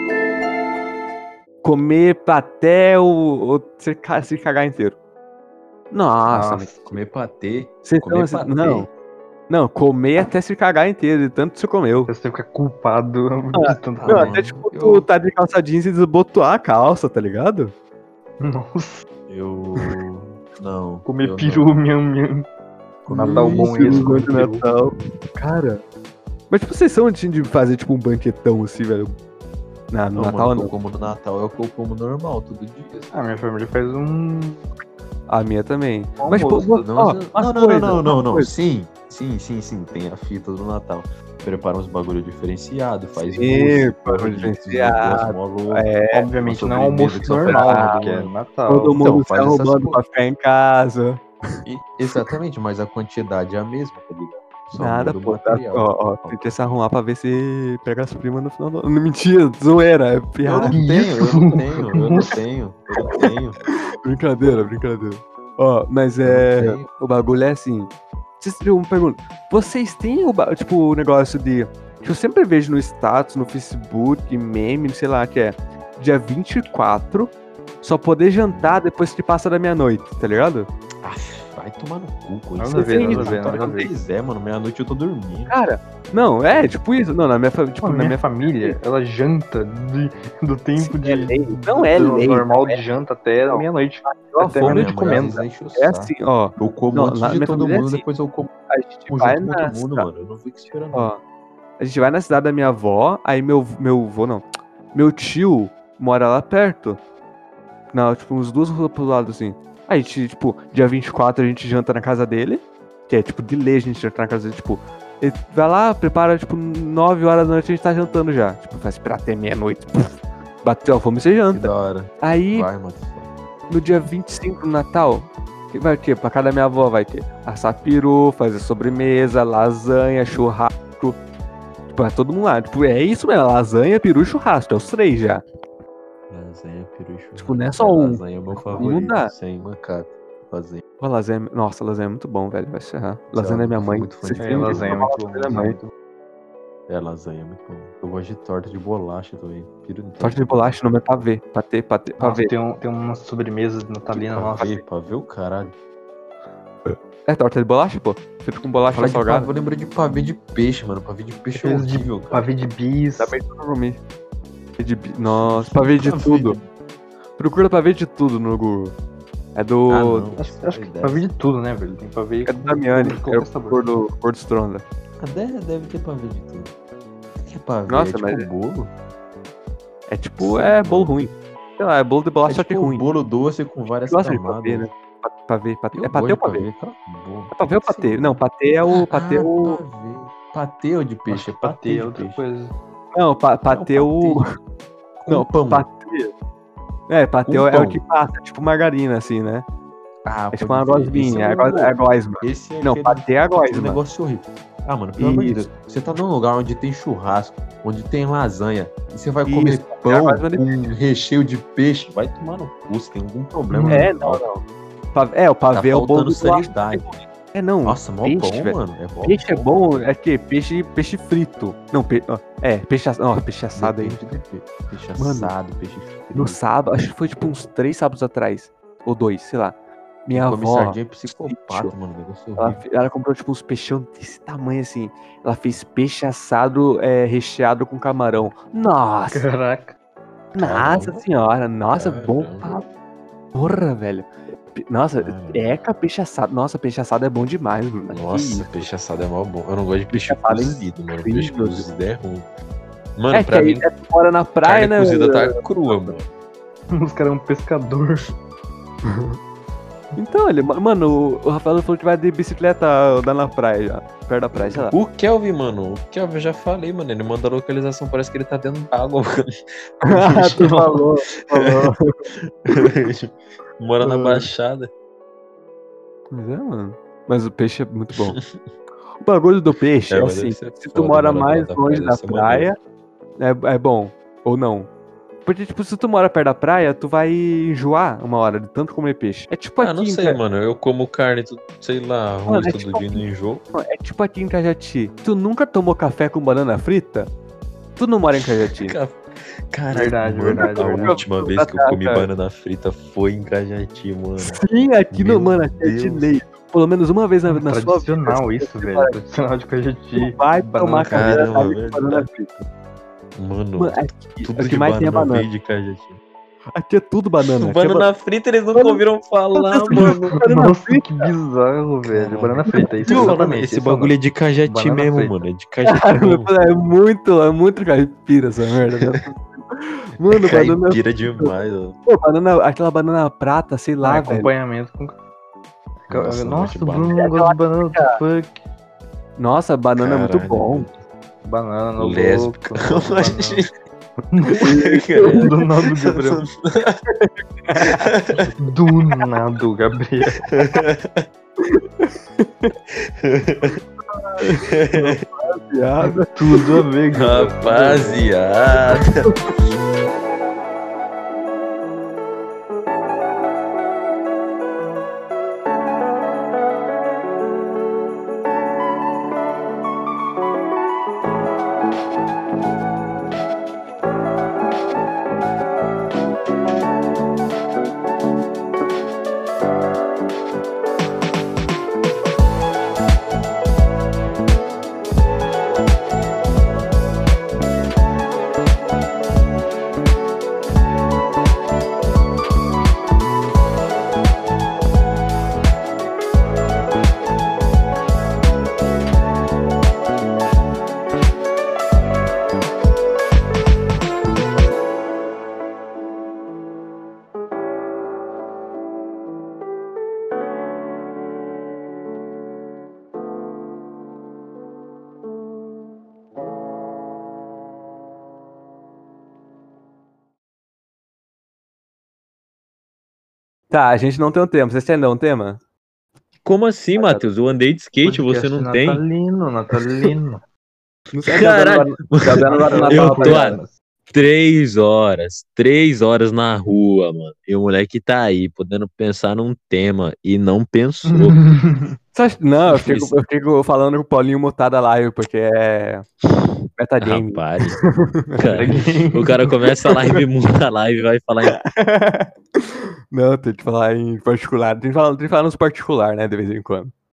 Comer até o, o se, ca- se cagar inteiro. Nossa, Nossa. mas Comer patê. vocês Comer estão assim. patê. Não. Não, comer até se cagar inteiro, de tanto que você comeu. Você fica culpado Ah, de tanto ah, Não, comer. até tipo, eu- tu tá de calça jeans e desbotoar a calça, tá ligado? Nossa, Eu. Não. comer eu peru, miam, miam. Natal bom Isso, esse, no comer de peru. Natal. Cara. Mas tipo, vocês são de de fazer tipo um banquetão assim, velho? Na, no Não, Natal mano, o não. que eu como no Natal é o que eu como normal, todo dia. assim. Ah, minha família faz um. A minha também. Almoço, Mas tipo, vou- Não, ó, não, umas não, não, coisas, não, não, umas não. coisas. Sim, sim, sim, sim. Tem a fita do Natal. Prepara uns bagulho diferenciado, faz Sim, mousse, bagulho pão de diferenciado. mó louco. É, Obviamente uma não é um almoço sobremesa que só faz normal, todo porque é ano. Natal. todo mundo então, se faz essas arrumando pra coisas. ficar em casa. E- exatamente, mas a quantidade é a mesma, tá ligado? Só Nada, muda o pô. Tá, material. ó, ó, tem que se arrumar pra ver se pega as primas no final do ano. Mentira, zoeira, é Eu piada. não tenho, eu não tenho, eu não tenho, eu não tenho. Brincadeira, brincadeira. Ó, mas Eu é. não tenho. O bagulho é assim. Vocês teriam uma pergunta. Vocês têm o, ba- tipo, o negócio de. Que eu sempre vejo no status, no Facebook, meme, sei lá, que é dia vinte e quatro, só poder jantar depois que passa da meia-noite, tá ligado? Ah, vai tomar no cu com Nada isso. a ver, Você nada a ver, faz nada a o que ver. quiser, mano. Meia-noite eu tô dormindo. Cara, não, é tipo isso. Não, na minha família, tipo, Mano, na minha minha família, ela janta de, do tempo de. é lei. Não é do lei, normal não é. de janta até Não. meia-noite. Meu Até avô, Ah, meu meia-noite minha mãe às comendo. vezes enche o é saco. assim, ó. Eu como Não, antes na de minha todo família é mundo, assim. depois eu como A gente junto vai com na todo mundo, cida- mano. Eu não fico esperando. Ó, a gente vai na cidade da minha avó, aí meu, meu avô não. Meu tio mora lá perto. Não, tipo, uns duas ruas pro lado, assim. Aí a gente, tipo, dia vinte e quatro a gente janta na casa dele. Que é, tipo, de lei a gente janta na casa dele, tipo. Ele vai lá, prepara, tipo, nove horas da noite a gente tá jantando já. Tipo, vai esperar até meia-noite. puf, Bateu a fome, você Que janta. da hora. Aí, Vai, mano. no dia vinte e cinco, no Natal, que vai ter? Pra casa da minha avó vai ter assar peru, fazer sobremesa, lasanha, churrasco. Tipo, é todo mundo lá. Tipo, é isso mesmo, lasanha, peru e churrasco. É os três já. Lasanha, peru e churrasco. Tipo, não é só um. Lasanha é o meu Não favorito. dá. Sem macaco. Lasanha. Pô, lasanha, nossa, lasanha é muito bom, velho. Vai se errar. Lasanha Já, é minha eu fui mãe. muito fã Vocês de É, têm que lasanha é provar muito bom. lasanha da lasanha é mãe. muito bom. É, lasanha é muito bom. Eu gosto de torta de bolacha também. Peru não tem Torta de bolacha, não é pavê. Patê, patê, Nossa, pavê. tem, um, tem umas sobremesas de natalina, Pra nossa. ver, pra ver o caralho. É torta de bolacha, pô? Feito com bolacha Fala de pavê, salgada. eu lembro de pavê de peixe, mano. Pavê de peixe é Aqueles de horrível, cara. pavê de bis. Dá bem pra comer. Pavê de bi- Nossa, pavê de Pavê tudo. de- Procura pavê de tudo no Google. É do. Ah, não. Acho, acho que Deve. pavê de tudo, né, velho? Tem pavê É do Damiani. de É qualquer o sabor. cor do, cor do Stronda. Ah, deve, deve ter pavê de tudo. O que é pavê? Nossa, é tipo mas- bolo? É tipo, é bolo ruim. Sei lá, é bolo de bolacha É só que tipo ruim. bolo doce com várias Gosta de camadas. pavê, né? Pa- Pavê, patê. Eu É patê gosto ou de pavê? Cala a boca. É pavê ou patê? Não, patê é o. Patê é ah, o. pavê. Patê ou de Acho peixe? que É patê patê é de outra peixe. coisa. Não, pa, patê é o. patê de- com Não, pão. patê. É, patê Com é pão. o que passa, tipo margarina, assim, né? Ah, É tipo pode uma crer. Esse gosminha, é é o- gos- é gosma. Esse é Não, aquele, patê é a aquele gosma. negócio horrível. Ah, mano, pelo amor de Isso. Deus. Você tá num lugar onde tem churrasco, onde tem lasanha, e você vai comer Isso, pão é a gosma de com recheio de peixe. Vai tomar no cu, você tem algum problema. É, mental. não, não. Pa- É, o Tá pavê é o bolo faltando de bolacha. sanidade. É, não. Nossa, mó peixe, bom, velho. mano. É bom. Peixe é bom, é que peixe, peixe frito. Não, pe... ó, é, peixe, ass- ó, peixe assado aí. Depende do pe- Peixe Mano, assado, peixe frito. No sábado, acho que foi tipo uns três sábados atrás. Ou dois, sei lá. Minha Come avó, sardinha é psicopata, sítio. mano. Negócio ela, horrível. fe- ela comprou tipo uns peixão desse tamanho assim. Ela fez peixe assado é, recheado com camarão. Nossa, Caraca. nossa Caramba. senhora, nossa, bom Caramba. pra porra, velho. Pe- Nossa, Caramba. eca, peixe assado. Nossa, peixe assado é bom demais, mano. Que Nossa, isso? peixe assado é mó bom. Eu não gosto de peixe Peixe assado é cozido, mano. incrível, Peixe cozido é ruim. Mano, é que pra aí mim, é fora na praia, carne né? cozida tá crua, mano. Os caras é um pescador. Então, ele, mano, o Rafael falou que vai de bicicleta andar na praia já. Perto da praia, sei lá. O Kelvin, mano, o Kelvin eu já falei, mano. Ele manda a localização, parece que ele tá dentro d'água, mano. Ah, tu falou, falou. Mora na Ah. Baixada. Mas é, mano. Mas o peixe é muito bom. O bagulho do peixe É, é, mas assim, deve ser se tu foda mora morar mais da longe praia, da deve ser praia, é, é bom. Ou não. Porque, tipo, se tu mora perto da praia, tu vai enjoar uma hora de tanto comer peixe. É tipo Ah, aqui não em sei, Ca- mano. Eu como carne, tu- sei lá, arroz Mano, é todo tipo dia no enjoo. É tipo aqui em Cajati. Tu nunca tomou café com banana frita? Tu não mora em Cajati. Caralho, Verdade, mano, verdade, a verdade. última vez que eu Tá, comi cara. banana frita foi em Cajati, mano. Sim, aqui no, Meu mano, aqui é de Deus. lei. Pelo menos uma vez na, na sua vida. Tradicional isso, velho. Tradicional de Cajati. Tu vai Banana tomar frita. café da Caramba, tarde com verdade. banana frita. Mano, Mano, aqui, tudo aqui de mais tem é banana banana. veio de Cajati. Aqui é tudo banana. Aqui é Banana frita eles nunca Banana- ouviram falar, mano. banana Nossa, frita. que bizarro, velho. Caralho. Banana frita, isso Tô falando, exatamente. esse esse é o bagulho é de Cajati Banana mesmo, frita. mano. É de Cajati Cara, mesmo. é muito, é muito caipira essa merda. né? Mano, banana. Caipira demais, ó. Pô, banana, aquela banana prata, sei lá, nome. velho. Acompanhamento com. Nossa, Nossa, de o Bruno banana. não gosta de banana, what the fuck? Nossa, banana é muito Caralho. bom. Banana, Lésbica. louco. banana. Caralho. Do nada do Gabriel. Do nada do Gabriel. Piada. Tudo a ver, Gabriel. Rapaziada. Tá, a gente não tem um tema. Vocês têm um tema? Como assim, Matheus? Eu andei de skate, você Podcast não tem? Natalino, natalino. Não sei, Caralho, Gabriel não vai eu Natal, tô tá ligado? há três horas, três horas na rua, mano. E o moleque tá aí, podendo pensar num tema e não pensou. Você acha- Não, eu fico, eu fico falando com o Paulinho mutar da live, porque é metagame. Rapaz, cara, o cara começa a live, muda a live, vai falar em... Não, tem que falar em particular. Tem que falar, tem que falar nos particular, né, de vez em quando.